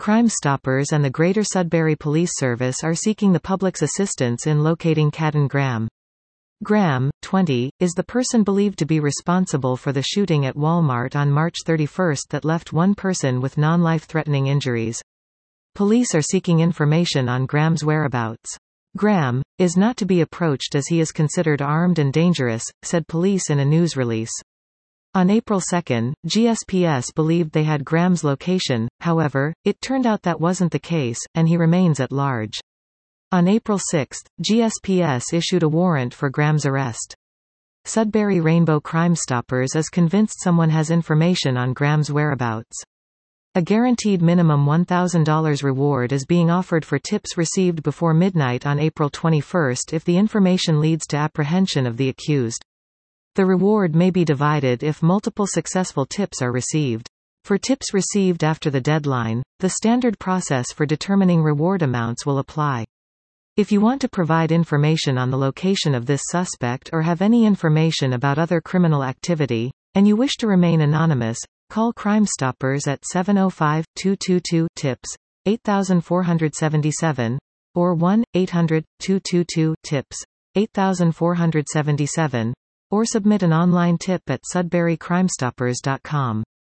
Crime Stoppers and the Greater Sudbury Police Service are seeking the public's assistance in locating Caden Graham. Graham, 20, is the person believed to be responsible for the shooting at Walmart on March 31 that left one person with non-life-threatening injuries. Police are seeking information on Graham's whereabouts. Graham is not to be approached as he is considered armed and dangerous, said police in a news release. On April 2, GSPS believed they had Graham's location, however, it turned out that wasn't the case, and he remains at large. On April 6, GSPS issued a warrant for Graham's arrest. Sudbury Rainbow Crime Stoppers is convinced someone has information on Graham's whereabouts. A guaranteed minimum $1,000 reward is being offered for tips received before midnight on April 21 if the information leads to apprehension of the accused. The reward may be divided if multiple successful tips are received. For tips received after the deadline, the standard process for determining reward amounts will apply. If you want to provide information on the location of this suspect or have any information about other criminal activity, and you wish to remain anonymous, call Crime Stoppers at 705-222-TIPS, 8477, or 1-800-222-TIPS, 8477, or submit an online tip at sudburycrimestoppers.com.